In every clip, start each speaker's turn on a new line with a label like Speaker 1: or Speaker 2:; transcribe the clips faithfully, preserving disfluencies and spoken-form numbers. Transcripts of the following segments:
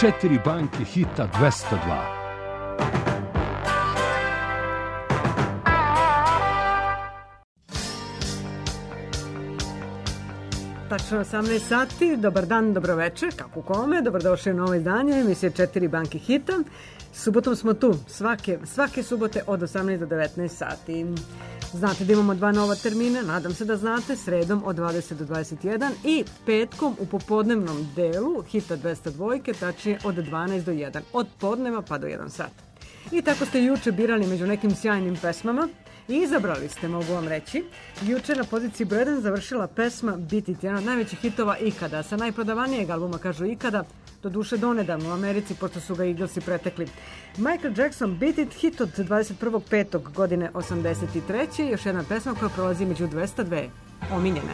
Speaker 1: četiri banke hita dvesta dva.
Speaker 2: Tačno osamnaest sati, dobar dan, dobro večer, kako kome, dobrodošli u novo izdanje emisije četiri banke hita. Subotom smo tu, svake, svake subote od osamnaest do devetnaest sati. Znate da imamo dva nova termina, nadam se da znate, sredom od dvadeset do dvadeset jedan i petkom u popodnevnom delu hita dvesta dva, tačnije od dvanaest do jedan, od podneva pa do jedan sat. I tako ste juče birali među nekim sjajnim pesmama i izabrali ste, mogu vam reći. Juče na poziciji broj jedan završila pesma Beat It, jedna od najvećih hitova ikada, sa najprodavanijeg albuma, kažu ikada, do duše donedavno u Americi, pošto su ga Eaglesi pretekli. Michael Jackson, Beat It, hit od dvadeset prvog petog godine osamdeset treće Još jedna pesma koja prolazi među dvesta dva omiljene.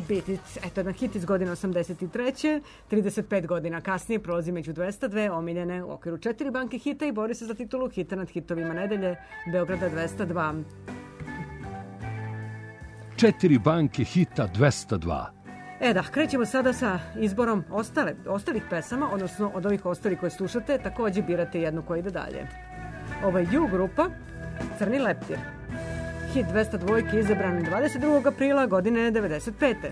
Speaker 2: Beat It. Eto, jedan hit iz godine osamdeset treće trideset pet godina kasnije prolazi među dvesta dve omiljene u okviru četiri banke hita i bori se za titulu hita nad hitovima nedelje Beograda dvesta dva.
Speaker 1: Četiri banke hita dvesta dva.
Speaker 2: E da, krećemo sada sa izborom ostale, ostalih pesama, odnosno od ovih ostalih koje slušate, takođe birate jednu koja ide dalje. Ovo je U grupa, Crni leptir. Hit dvesta dva izabran dvadeset drugog aprila godine devedeset pete.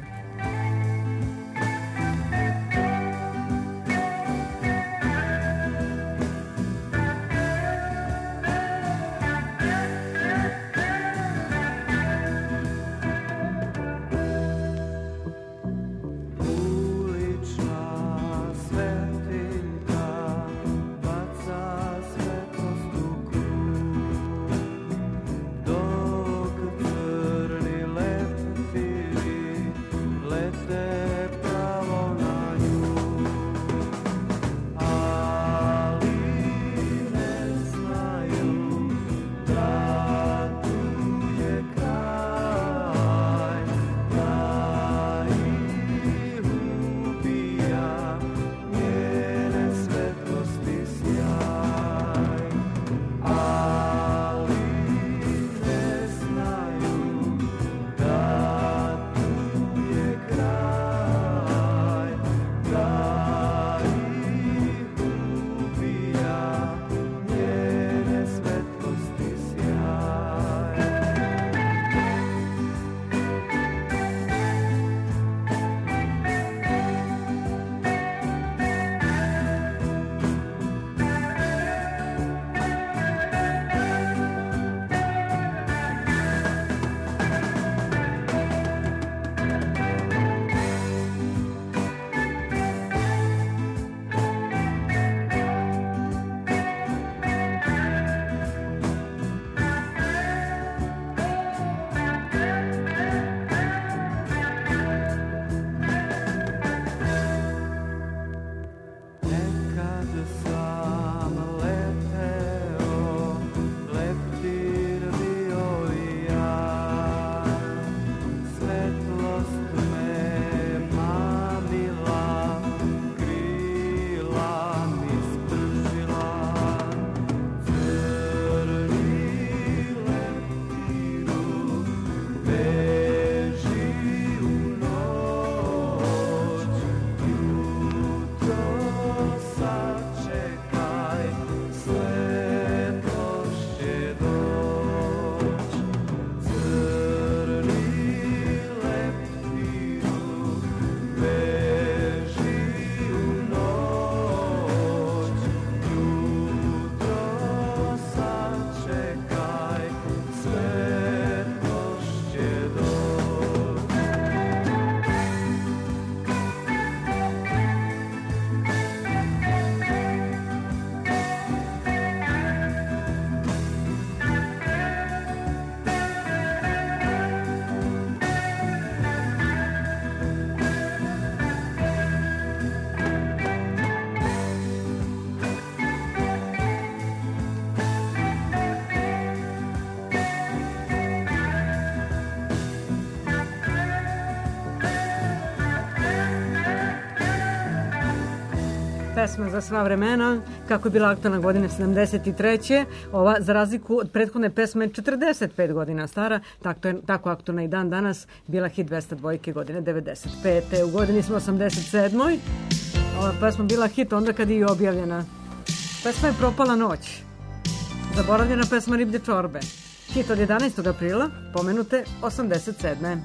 Speaker 2: pesma za sva vremena, kako je bila aktualna godine sedamdeset treće Ova, za razliku od prethodne pesme, četrdeset pet godina stara, tako, je, tako aktualna i dan danas, bila hit dvesta dva godine devedeset pete U godini smo osamdeset sedmoj Ova pesma bila hit onda kad je i objavljena. Pesma je Propala noć. Zaboravljena pesma Riblje čorbe. Hit od jedanaestog aprila, pomenute osamdeset sedme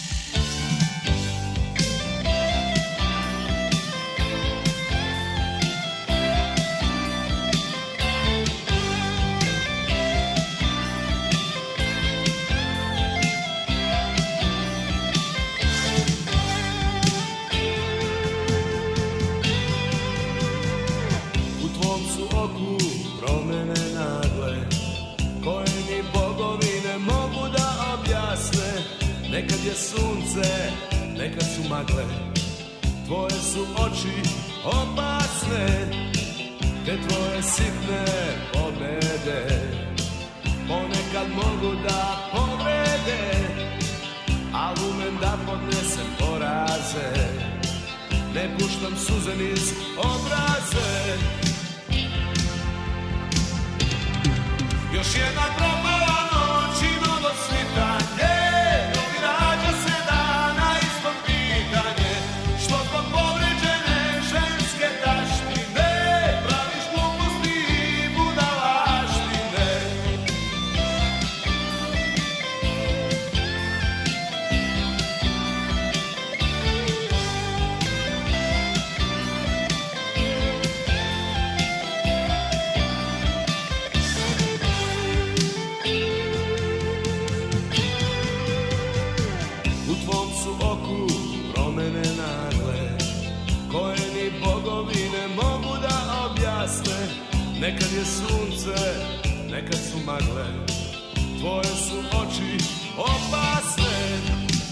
Speaker 3: Nekad je sunce, nekad su magle, tvoje su oči opasne, te tvoje sitne pobede ponekad mogu da povrede, al umem da podnesem poraz fraze, ne puštam suze niz obraze. Još jedna propala noć i novo svitanje, novi rađa se dana ispod pitanje, što zbog povređene ženske taštine praviš gluposti i budalaštine. Nekad je sunce, nekad su magle, tvoje su oči opasne.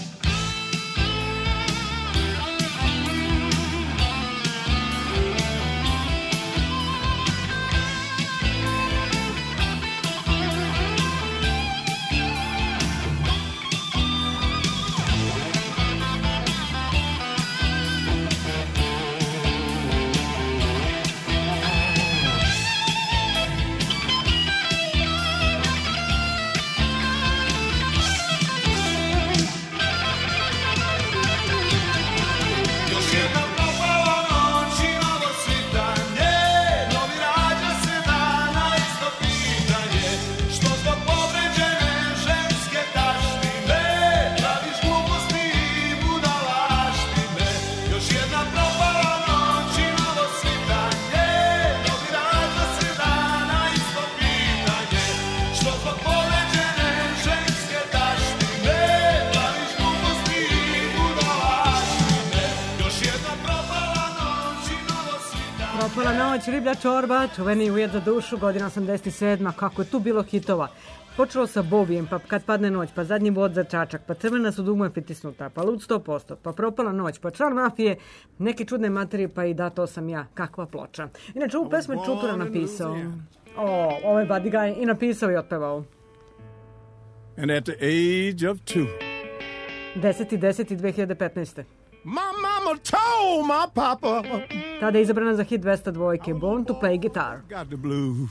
Speaker 2: Riblja čorba, čuveni ujed za dušu, godina osamdeset sedma. Kako je tu bilo hitova. Počelo sa Bobijem, pa Kad padne noć, pa Zadnji vod za čačak, pa Crvena su dugme pritisnuta, pa Lud sto posto, pa Propala noć, pa Član mafije, neke čudne materije, pa i Da, to sam ja. Kakva ploča. Inače, ovu pesmu je Čutura napisao. O, ovo je Buddy Guy i napisao i otpevao.
Speaker 4: And at the age of two,
Speaker 2: deseti deseti dve hiljade petnaeste.
Speaker 4: my mama told my papa,
Speaker 2: Tada je izabrana za hit dvesta dvojke, Born to Play Guitar.
Speaker 4: got the blues.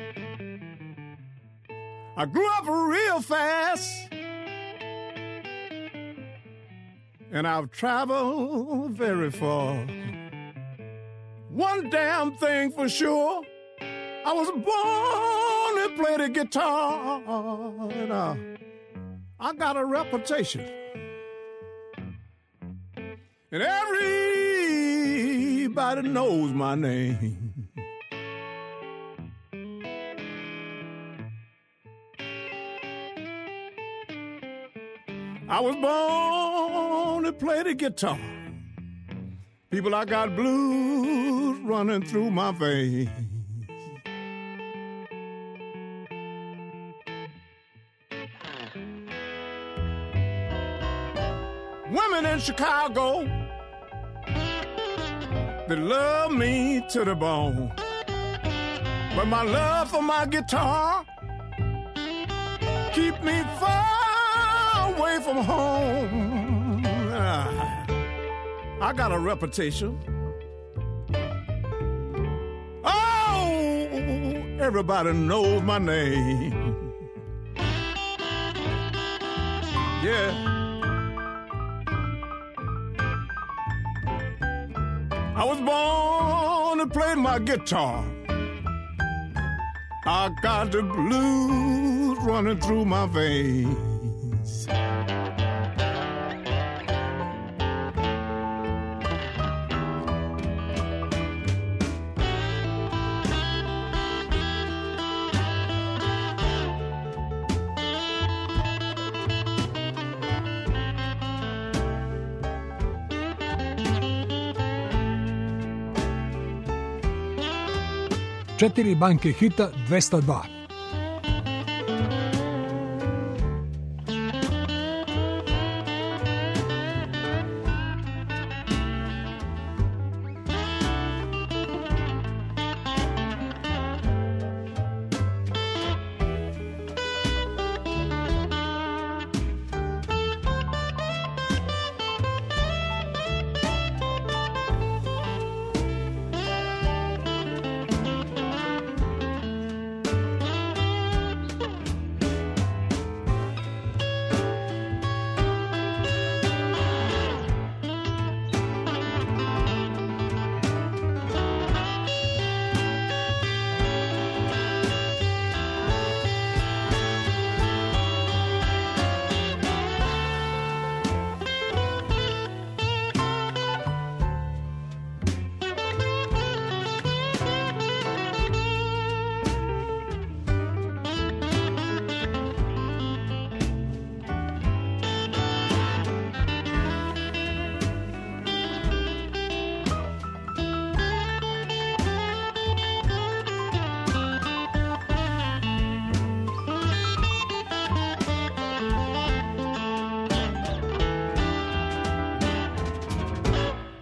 Speaker 4: I grew up real fast, and I've traveled very far. One damn thing for sure, I was born to play the guitar, and uh, I got a reputation. And everybody knows my name. I was born to play the guitar. People, I got blues running through my veins. Women in Chicago, they love me to the bone. But my love for my guitar keep me far away from home. Ah, I got a reputation. Oh, everybody knows my name. Yeah. I was born to play my guitar. I got the blues running through my veins.
Speaker 1: Četiri banke hita dvesta dva.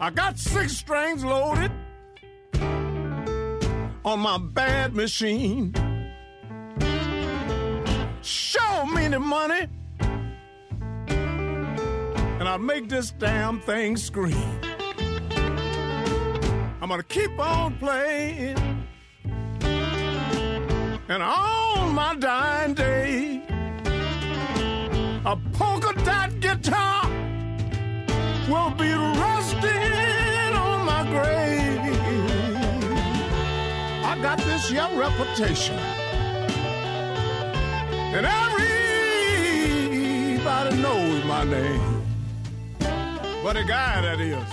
Speaker 4: I got six strings loaded on my bad machine. Show me the money, and I'll make this damn thing scream. I'm gonna keep on playing, and on my dying day, a polka dot guitar will be rusting on my grave. I got this young reputation, and everybody knows my name. But a guy that is.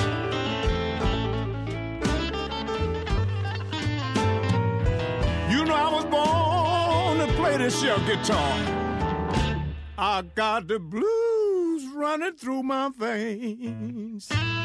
Speaker 4: You know I was born to play this young guitar. I got the blues running through my veins.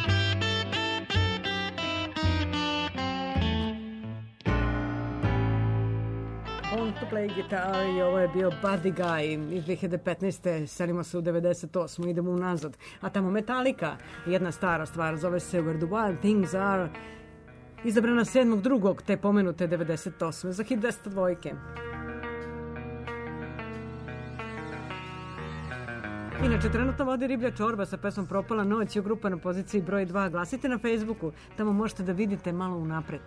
Speaker 2: On to play guitar i ovo je bio Buddy Guy iz dve hiljade petnaeste. Selimo se u devedeset osmu. Idemo unazad. A tamo Metallica, jedna stara stvar, zove se Where the Wild Things Are, izabrana sedmog drugog te pomenute devedeset osme za hit deset dvojke. Inače, trenutno vodi Riblja čorba sa pesmom Propala noć i grupa na poziciji broj dva. Glasite na Facebooku, tamo možete da vidite malo unapred.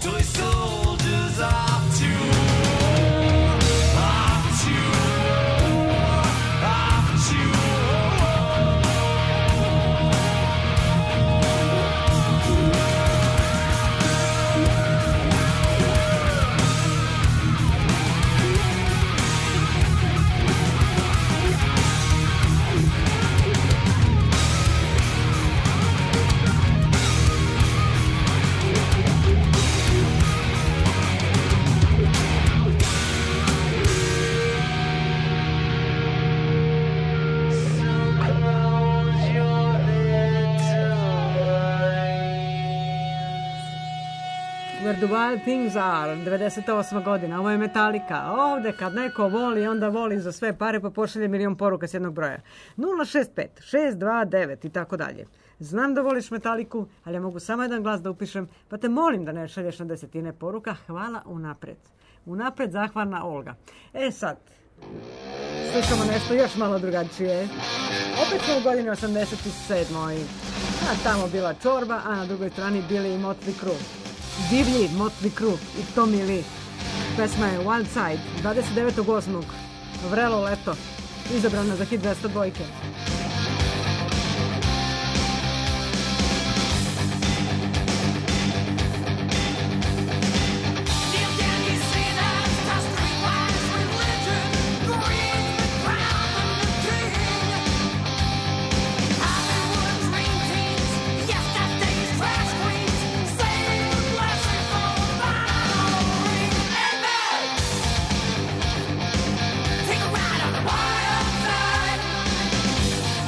Speaker 3: Toy soldiers off to war, off to war, off to
Speaker 2: Where the Wild Things Are, devedeset osma godina, ovo je Metallica. Ovde kad neko voli, onda voli za sve pare, pa pošalje milion poruka s jednog broja. nula šest pet šest dva devet i tako dalje. Znam da voliš Metaliku, ali ja mogu samo jedan glas da upišem, pa te molim da ne šalješ na desetine poruka. Hvala unapred. Unapred zahvalna Olga. E sad, slušamo nešto još malo drugačije. Opet smo u godini osamdeset sedmoj. A tamo bila Čorba, a na drugoj strani bili i Motley Crue. Divlji Motley Crue i Tommy Lee. Pesma je Wild Side, dvadeset devetog osmog Vrelo leto, izabrana za hit dvesta dvojke.
Speaker 5: Take a ride on the wild side.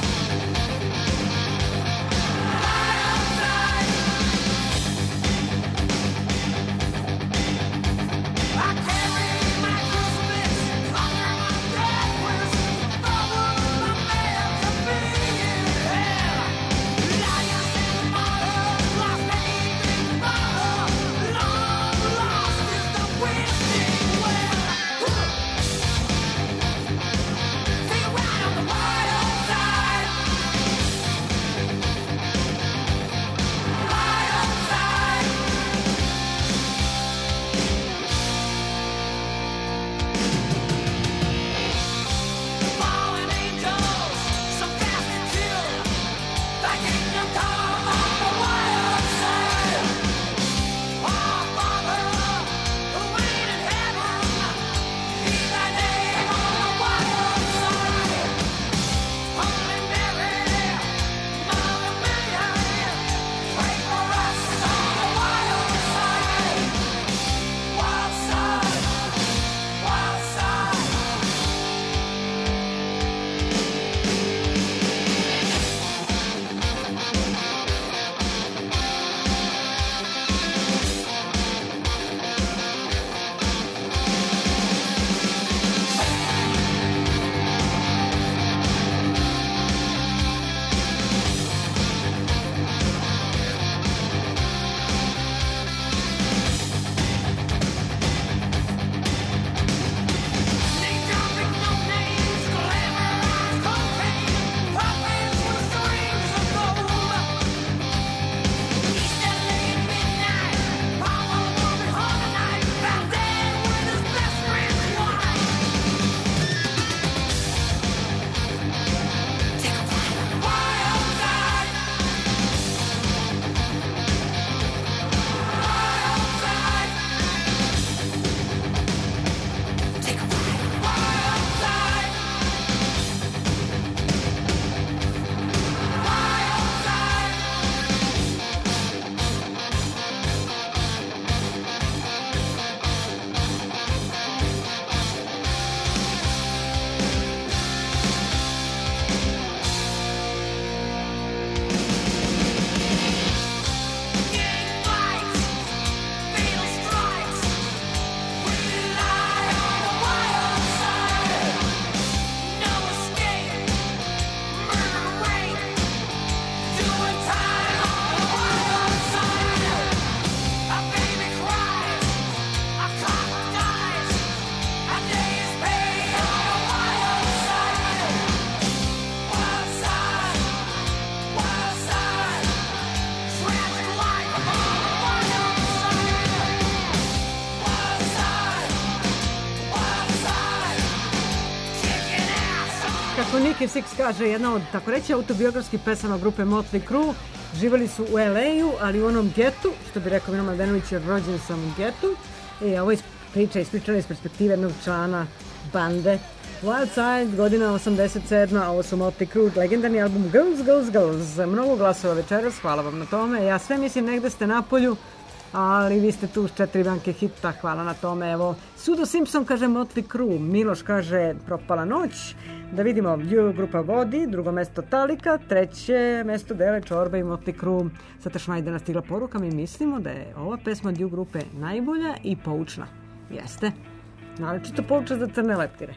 Speaker 2: kako Nicky Six kaže, jedna od, tako reći, autobiografskih pesama grupe Motley Crue. Živali su u el ej-u, ali u onom getu, što bi rekao Mino Mladenović, jer rođen sam u getu. I ovo je priča ispričana iz perspektive jednog člana bande Wild Side, godina osamdeset sedma, a ovo su Motley Crue, legendarni album Girls, Girls, Girls. Mnogo glasova večeras, hvala vam na tome. Ja sve mislim, negde ste na polju, ali vi ste tu s četiri banke hita, hvala na tome. Evo, Sudo Simpson kaže Motley Crue, Miloš kaže Propala noć, da vidimo, Lju grupa vodi, drugo mesto Talika, treće mesto Dele Čorba i Motley Crue. Sada Šmajda nastigla poruka, mi mislimo da je ova pesma od Lju grupe najbolja i poučna. Jeste, naročito pouča za crne leptire.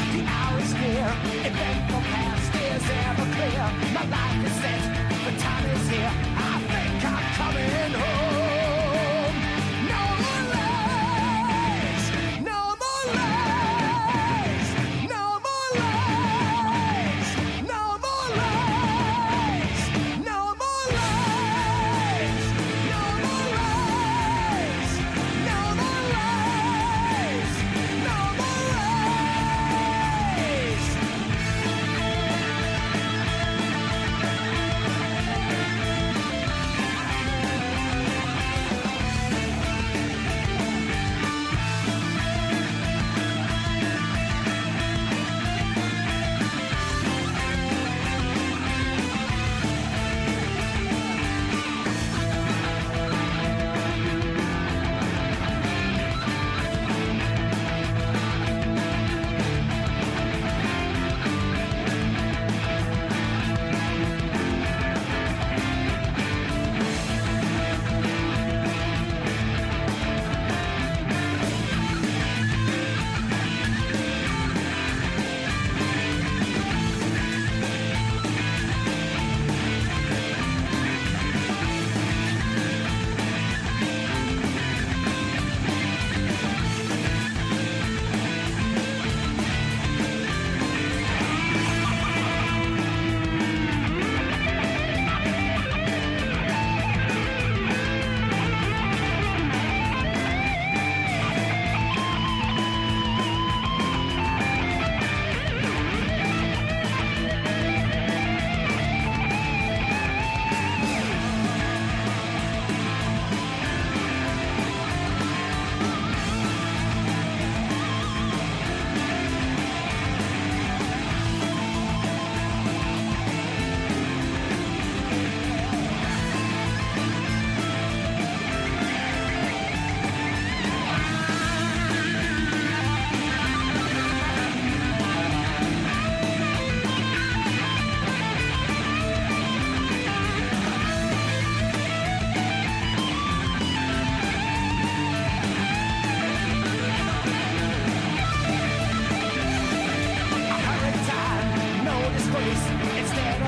Speaker 5: Eventful past is ever clear. My life is set, the time is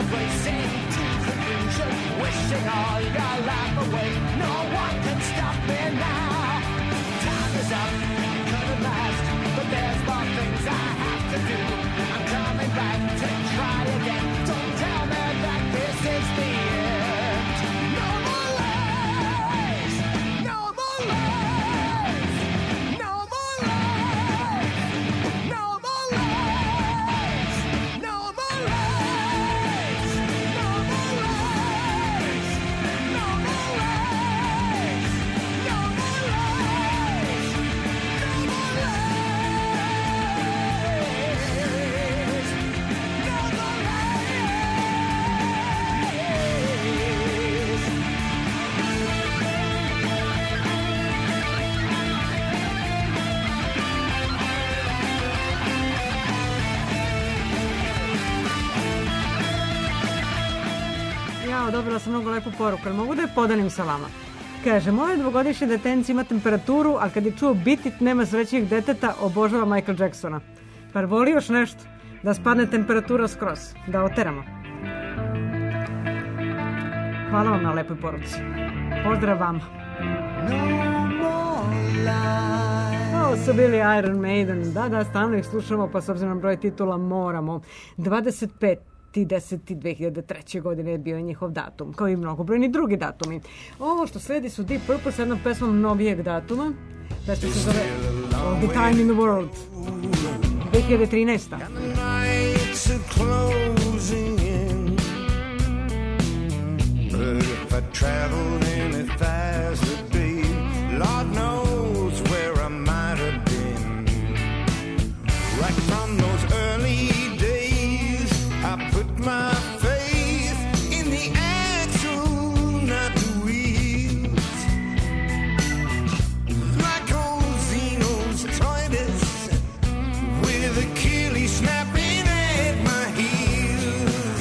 Speaker 5: racing to conclusion, wishing all your life away. No one can stop me now. Time is up, could have last, but there's more things I have to do. I'm coming back to try again. Don't tell me that this is the end. No more lies, no more lies, no more lies, no more lies, no more lies, no more lies, no more lies, no more lies, no more lies, no more
Speaker 2: Jao, dobila sam mnogo lepu poruku, ali mogu da je podelim sa vama. Kaže, moje dvogodišnje detenci ima temperaturu, a kad je čuo bitit nema srećnijeg deteta, obožava Michael Jacksona. Par voli još nešto, da spadne temperatura skroz, da oteramo. Hvala vam na lepoj poruci. Pozdrav vama. Ovo su bili Iron Maiden. Da, da, stalno ih slušamo, pa s obzirom na broj titula moramo. dvadeset peti deseti dve hiljade treće. godine je bio njihov datum, kao i mnogobrojni drugi datumi. Ovo što sledi su Deep Purple sa jednom pesmom novijeg datuma. Pesma se zove All the Time in the World. dve hiljade trinaesta.
Speaker 6: But if I traveled any faster, babe, Lord knows where I might have been. Right from those early days, I put my faith in the axle, not the wheels. Like old Zeno's Titus, with Achilles snapping at my heels.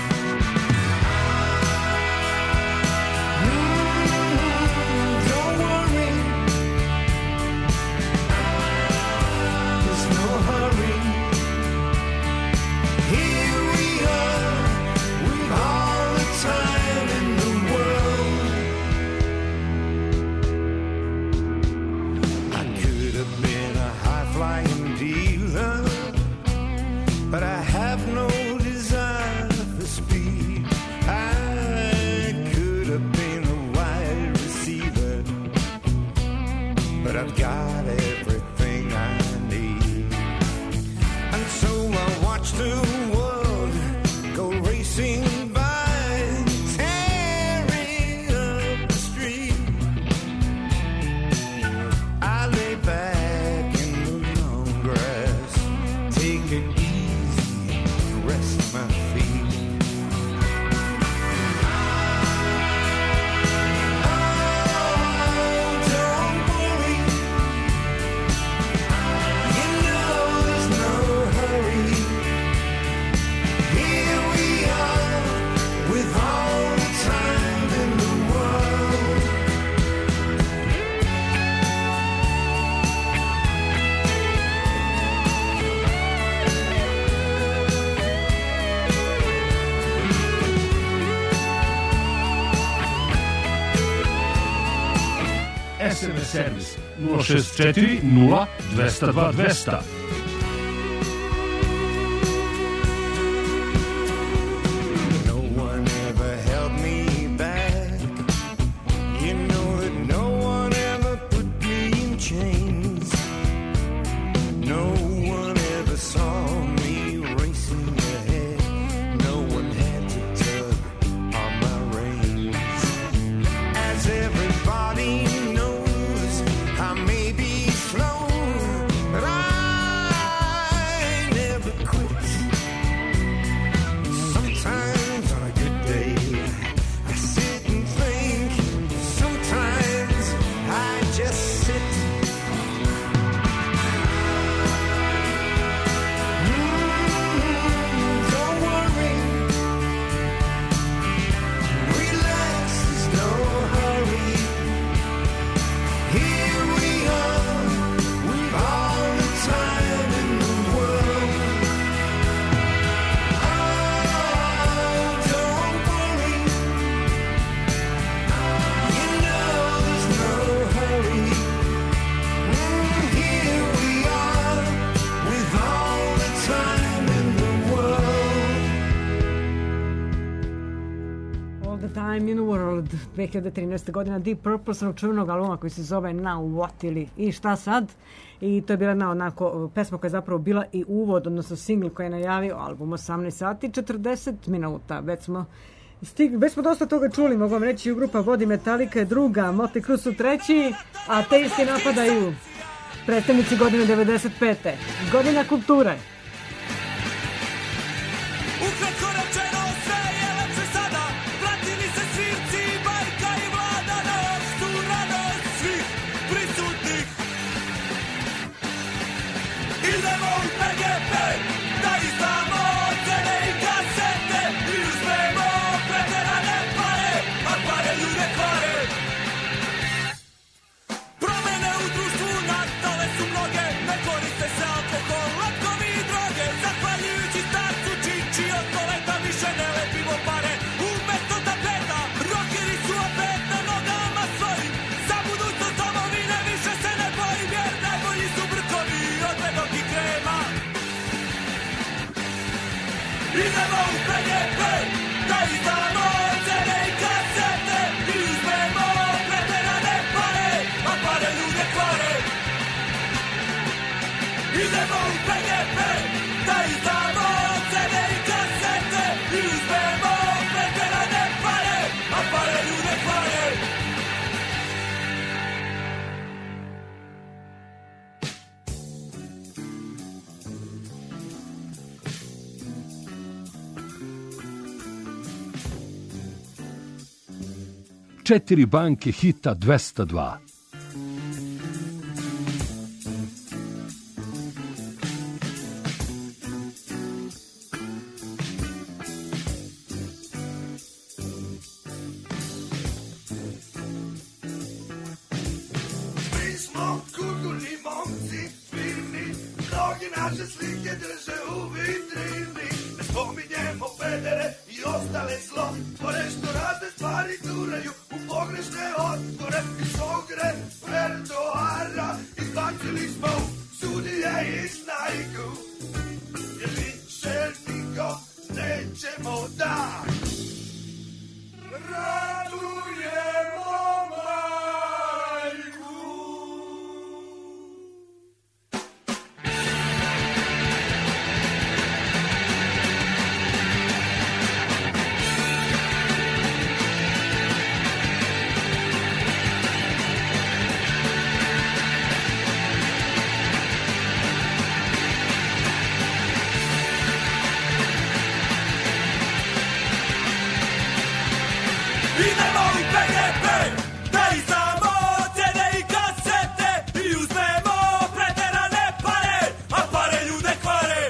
Speaker 6: Don't worry, there's no hurry. Here we are, with all the time in the world. I could have been a high-flying dealer, but I have no desire for speed. I could have been a wide receiver, but I've got everything I need. And so I watch the world go racing by, tearing up the street. I lay back in the long grass, take it easy, rest my feet. Oh, don't worry, you know there's no hurry. Here we are, with all the time in the world.
Speaker 3: S M S servis nula šest četiri nula dvesta dva dvesta.
Speaker 6: No one ever held me back. You know that no one ever put me in chains. No one ever saw me racing ahead. No one had to tug on my reins. As everybody knows, I may be slow, but I
Speaker 2: in the World, dve hiljade trinaeste godina, Deep Purple sa čuvenog albuma koji se zove Now What ili I šta sad? I to je bila jedna onako pesma koja je zapravo bila i uvod, odnosno singl koji je najavio album. Osamnaest sati četrdeset minuta, već smo stigli, već smo dosta toga čuli, mogu vam reći, u grupa vodi Metallica je druga, Motley Crue su treći, a te isti napadaju predstavnici godine devedeset pete. Godina kulture.
Speaker 5: Ukratko rečeno sve je lepše sada, vratili se svirci, bajka i vlada na opštu radost svih prisutnih. Idemo u P G P, da izdamo ocene i kasete i uzmemo preterane pare, a pare ljude kvare. Promene u društvu nastale su mnoge, ne koriste se alkohol, latkovi i droge, zahvaljujući starcu Čiči od koleta više ne lepimo pare. Umesto tapeta, rokeri su opet na nogama svojim, za budućnost domovine više se ne bojim, jer najbolji su brkovi od medog i krema. Idemo u P G P, da izdamo ocene i kasete i uzmemo preterane pare, a pare ljude kvare. Idemo u P G P, da izdamo ocene i kasete i uzmemo preterane pare, a pare ljude kvare.
Speaker 1: Četiri banke hita dvesta dva.
Speaker 6: Mi smo kulturni momci, fini, mnogi naše slike drže u vitrini. Ne spominjemo pedere i ostale zlo, tvore što razne stvari duraju u pogrešne otvore. Iz svog repertoara izbacili smo sudije i snajku, jer više niko nećemo da radujemo majku.
Speaker 5: Idemo u P G P, da izdamo ocene i kasete i uzmemo preterane pare, a pare ljude kvare.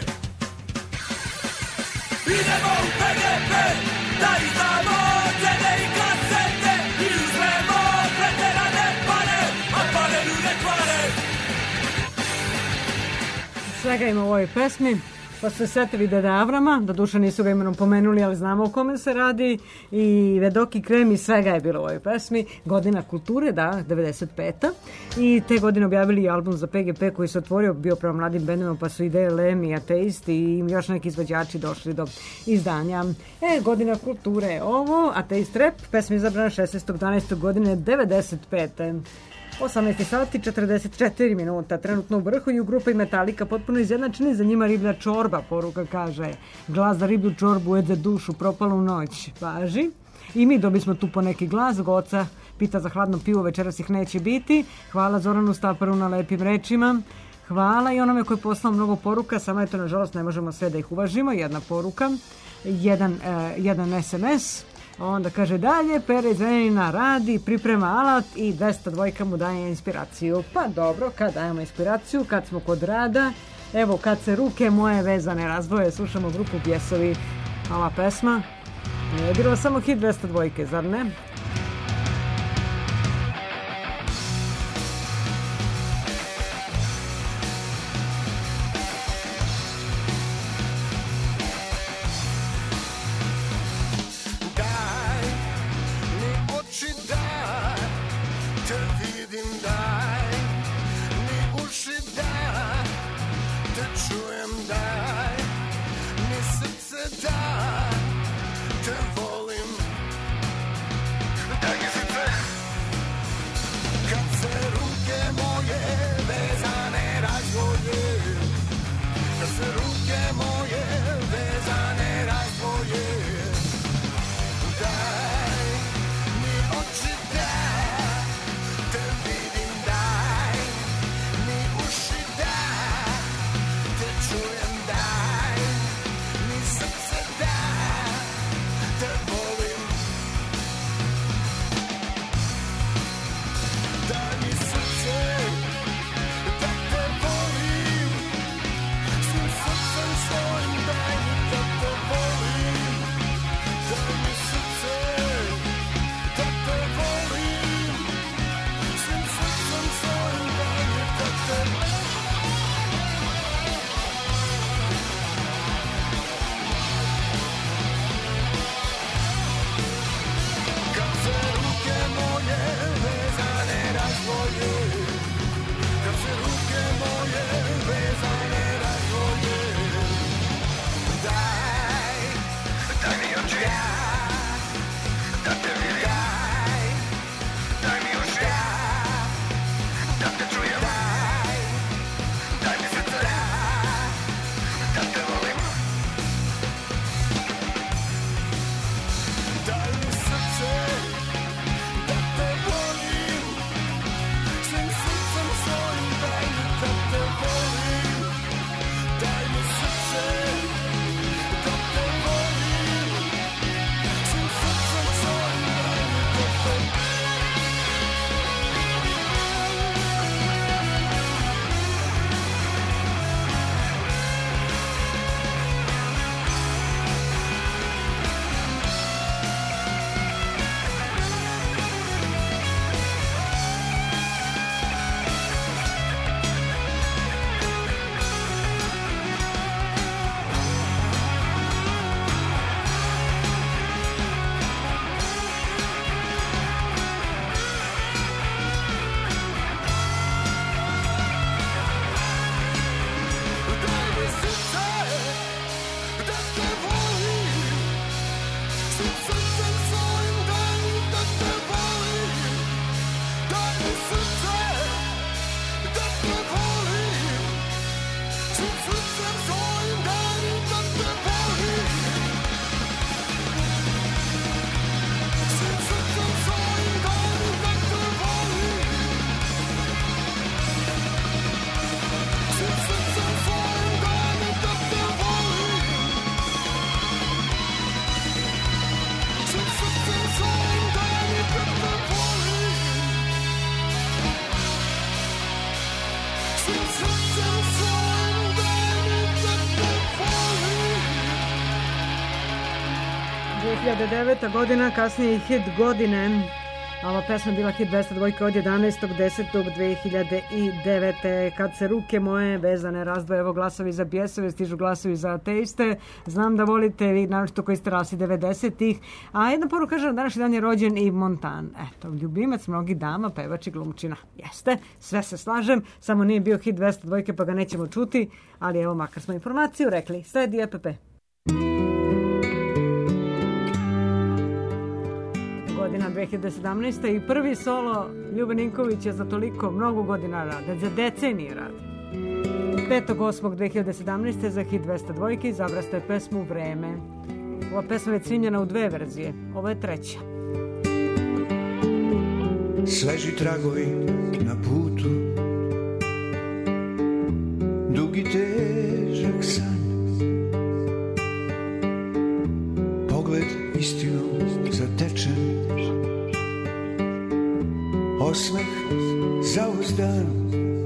Speaker 5: Idemo u P G P, da izdamo ocene i kasete i uzmemo preterane pare, a pare ljude kvare.
Speaker 2: Svega ima u ovoj pesmi. Pa su se setili Dede Avrama, doduše nisu ga imenom pomenuli, ali znamo o kome se radi, i Vedoki Krem i svega je bilo u ovoj pesmi. Godina kulture, da, devedeset peta. I te godine objavili album za P G P koji se otvorio, bio prema mladim bendovima, pa su i D L M i Ateisti i još neki izvođači došli do izdanja. E, Godina kulture je ovo, Ateist Rap, pesma je izabrana šesnaestog dvanaestog godine devedeset pete. osamnaest sati četrdeset četiri minuta, trenutno u vrhu i u grupa i Metallica potpuno izjednačeni, za njima riblja čorba, poruka kaže, glas za riblju čorbu ede dušu, propalu noć, važi. I mi dobismo tu po neki glas, Goca pita za hladno pivo, večeras ih neće biti. Hvala Zoranu Staparu na lepim rečima. Hvala i onome koji je poslao mnogo poruka, samo eto, nažalost, ne možemo sve da ih uvažimo. Jedna poruka, jedan, eh, jedan S M S. Onda kaže dalje, Pera iz Zrenjanina radi, priprema alat i dvesta dva mu daje inspiraciju. Pa dobro, kad dajemo inspiraciju, kad smo kod rada, evo kad se ruke moje vezane razvoje, slušamo grupu Bjesovi. Ova pesma nije bilo samo hit dvesta dva, zar ne? dve hiljade deveta. godina, kasnije i hit godine. Ova pesma je bila hit dvesta dva od jedanaestog desetog dve hiljade devete. Kad se ruke moje vezane razdvoje, evo glasovi za bijesove, stižu glasovi za ateiste. Znam da volite vi, naročito koji ste rasi devedesetih. A jedna poruka kaže, na današnji dan je rođen i Montan. Eto, ljubimac mnogih dama, pevač i glumčina. Jeste, sve se slažem, samo nije bio hit dvesta dva pa ga nećemo čuti, ali evo makar smo informaciju rekli. Sledi E P P. Godina dve hiljade sedamnaesta. i prvi solo Ljube Ninković je za toliko mnogo godina rada, za decenije rada. petog osmog dve hiljade sedamnaeste. za hit dvesta dva izabrasta je pesmu Vreme. Ova pesma je snimljena u dve verzije, ovo je treća.
Speaker 6: Sveži tragovi na putu, dugi težak san, pogled istinom zatečen, osmeh zauzdan.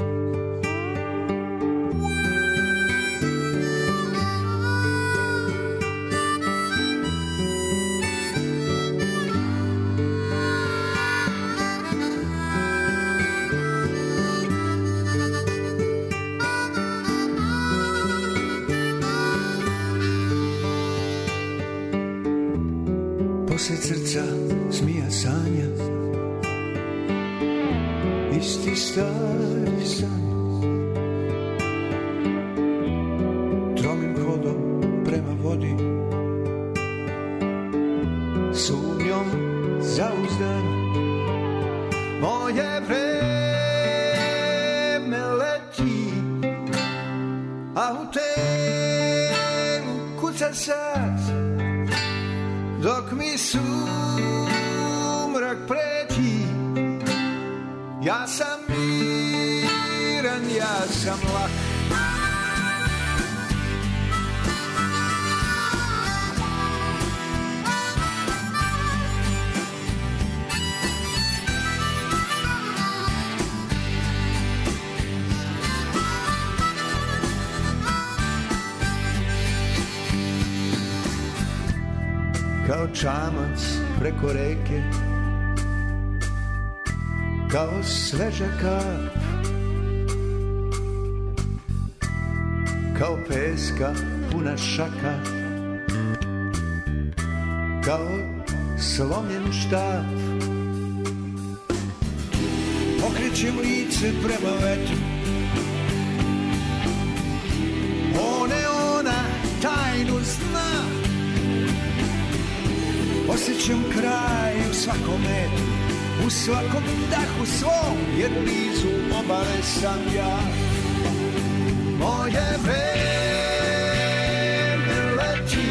Speaker 6: Posred srca zmija sanja, isti stari san, tromim hodom prema vodi, sumnjom zauzdan. Moje vreme leti, a u telu kuca sat, dok mi sumrak preti. Ja sam miran, ja sam lak. Kao čamac preko reke, kao sveža kap, kao peska puna šaka, kao slomljen štap. Okrećem lice prema vetru, one ona tajnu zna. Osjećam kraj u svakom metru, u svakom dahu svom, jer blizu obale sam ja. Moje vreme leti,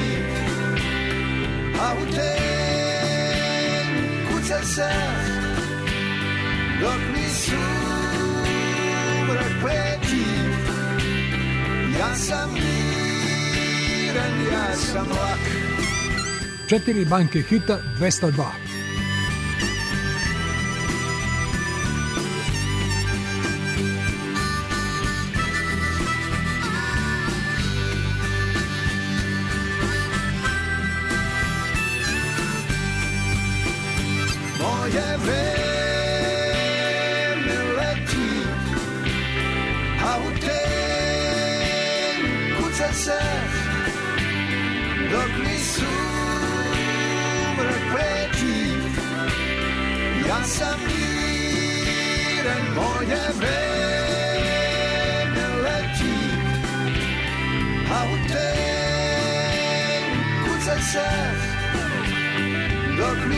Speaker 6: a u temu kuca sad, dok mi sumrak preti. Ja sam miran, ja sam lak.
Speaker 1: Četiri banke hita dvesta dva.
Speaker 6: Moje vreme leti, a u temu kuca sad, dok mi sumrak preti. Ja sam miran, moje vreme leti, a u temu kuca sad, dok mi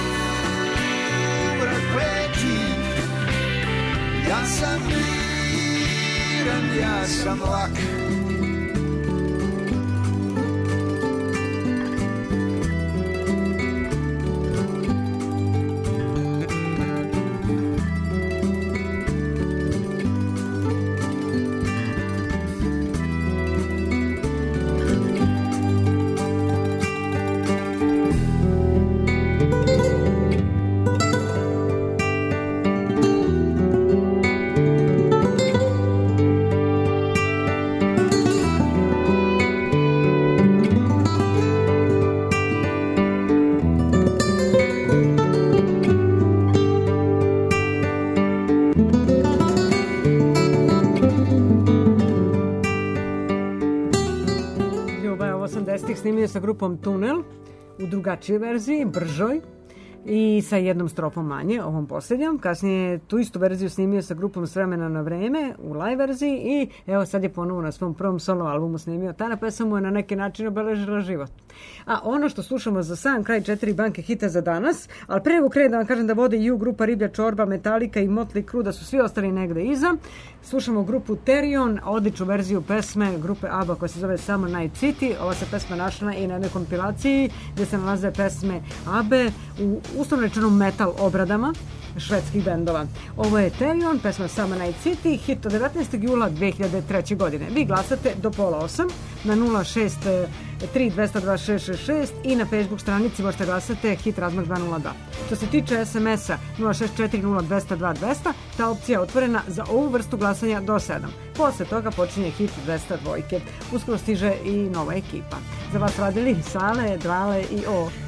Speaker 6: sumrak preti. Ja sam miran, ja sam lak.
Speaker 2: snimio sa grupom Tunel u drugačijoj verziji, bržoj i sa jednom strofom manje, ovom posljednjom. Kasnije tu istu verziju snimio sa grupom S vremena na vreme u live verziji i evo sad je ponovo na svom prvom solo albumu snimio. Ta pesma mu je na neki način obeležila život. A ono što slušamo za sam kraj četiri banke hita za danas, ali pre evo krenem da vam kažem da vode i u grupa Riblja čorba, Metallica i Motley Crue, da su svi ostali negde iza. Slušamo grupu Therion, odličnu verziju pesme grupe ABBA koja se zove Summer Night City. Ova se pesma našla i na jednoj kompilaciji gdje se nalaze pesme ABBE u uslovno rečeno metal obradama švedskih bendova. Ovo je Therion, pesma Summer Night City, hit od devetnaestog jula dve hiljade treće. godine. Vi glasate do pola osam na nula šest tri dva nula dva šest šest šest i na Facebook stranici možete glasati hit razmak dva nula dva. Što se tiče es em es-a nula šest četiri nula dva nula dva dva nula nula, ta opcija je otvorena za ovu vrstu glasanja do sedam. Posle toga počinje hit dvesta dva. Uskoro stiže i nova ekipa. Za vas radili Sale, Drale i O.